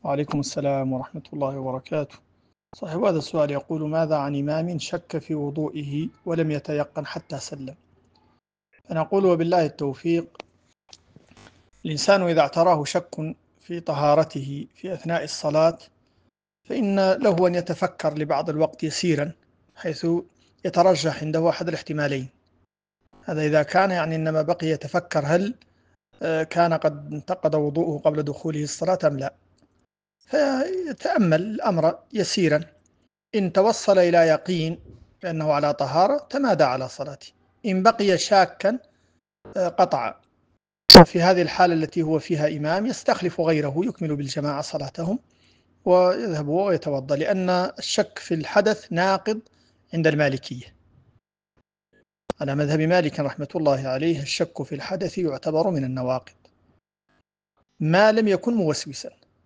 وعليكم السلام ورحمة الله وبركاته. صاحب هذا السؤال يقول: ماذا عن إمام شك في وضوئه ولم يتيقن حتى سلم؟ فنقول: وبالله التوفيق. الإنسان إذا اعتراه شك في طهارته في أثناء الصلاة فإن له أن يتفكر لبعض الوقت يسيرا، حيث يترجح عنده أحد الاحتمالين. هذا إذا كان إنما بقي يتفكر هل كان قد انتقض وضوءه قبل دخوله الصلاة أم لا، فيتأمل الأمر يسيرا. إن توصل إلى يقين بأنه على طهارة تمادى على صلاته. إن بقي شاكا قطع. في هذه الحالة التي هو فيها إمام يستخلف غيره يكمل بالجماعة صلاتهم ويذهب ويتوضأ، لأن الشك في الحدث ناقض عند المالكية. على مذهب مالك رحمة الله عليه الشك في الحدث يعتبر من النواقض ما لم يكن موسوسا.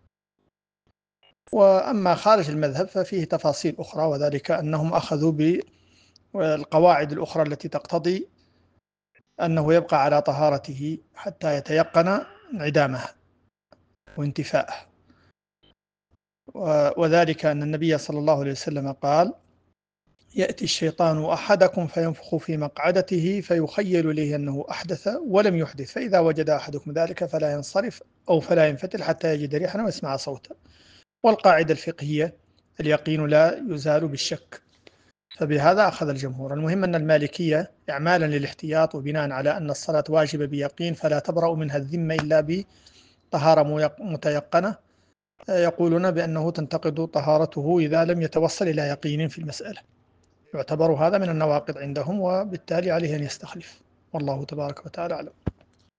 وأما خارج المذهب ففيه تفاصيل أخرى، وذلك أنهم أخذوا بالقواعد الأخرى التي تقتضي أنه يبقى على طهارته حتى يتيقن انعدامها وانتفاءها، وذلك أن النبي صلى الله عليه وسلم قال: يأتي الشيطان أحدكم فينفخ في مقعدته فيخيل إليه أنه أحدث ولم يحدث، فإذا وجد أحدكم ذلك فلا ينصرف أو فلا ينفتل حتى يجد ريحا ويسمع صوتا. والقاعدة الفقهية: اليقين لا يزال بالشك. فبهذا أخذ الجمهور. المهم أن المالكية إعمالا للاحتياط وبناء على أن الصلاة واجبة بيقين فلا تبرأ منها الذمة إلا بطهارة متيقنة، يقولون بأنه تنتقض طهارته إذا لم يتوصل إلى يقين في المسألة. يعتبر هذا من النواقض عندهم، وبالتالي عليه أن يستخلف. والله تبارك وتعالى أعلم.